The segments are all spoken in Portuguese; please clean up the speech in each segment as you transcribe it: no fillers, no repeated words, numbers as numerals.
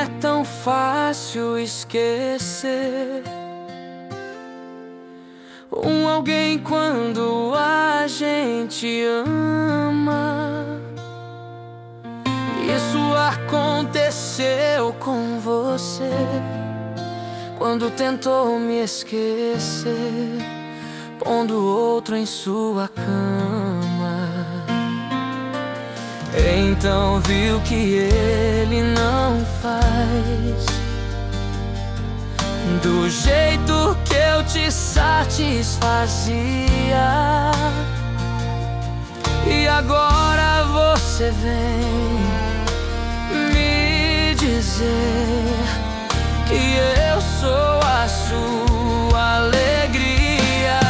tão fácil esquecer alguém quando a gente ama. Isso aconteceu com você quando tentou me esquecer, pondo outro em sua cama. Então viu que ele não faz do jeito que eu te satisfazia. E agora você vem me dizer que eu sou a sua alegria.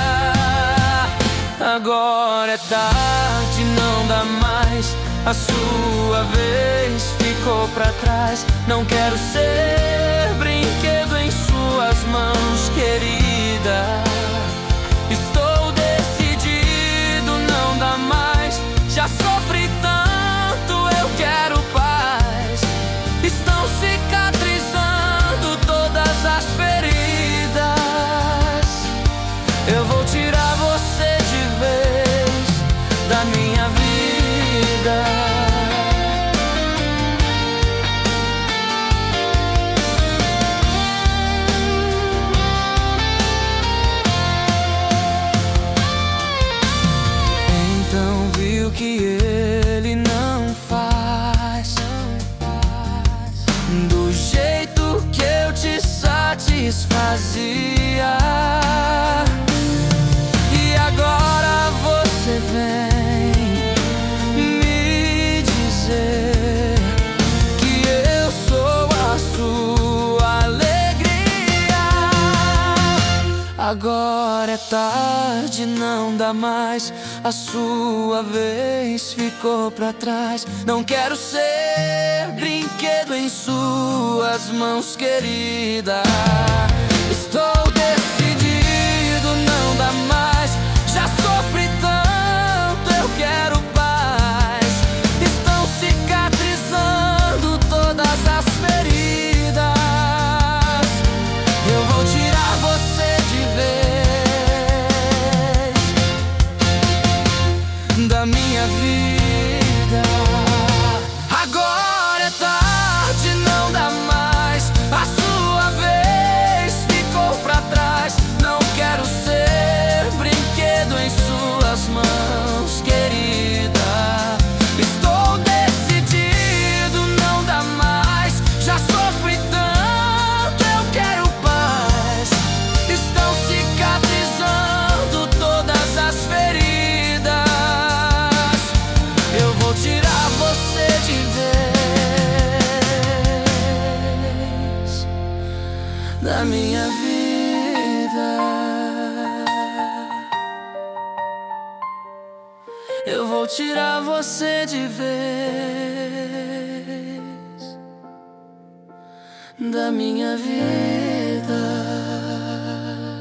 Agora é tarde, não dá mais, a sua vez ficou pra trás. Não quero ser brinquedo em suas mãos, querida. Estou decidido, não dá mais. Já sofri tanto, eu quero paz. Estão cicatrizando todas as feridas. Eu vou tirar você de vez da minha vida. Que ele não faz do jeito que eu te satisfazia. E agora você vem me dizer que eu sou a sua alegria. Agora é tarde, não dá mais, a sua vez ficou pra trás. Não quero ser brinquedo em suas mãos, querida. Estou decidido, não dá mais. Já sofri tanto, eu quero paz. Estão cicatrizando todas as feridas. Eu vou tirar você de vez da minha vida. Agora é tarde, não dá mais, a sua vez ficou pra trás. Não quero ser brinquedo em suas mãos, querida. Estou decidido, não dá mais. Já sofri tanto, eu quero paz. Estão cicatrizando todas as feridas. Vou tirar você de vez da minha vida. Eu vou tirar você de vez da minha vida.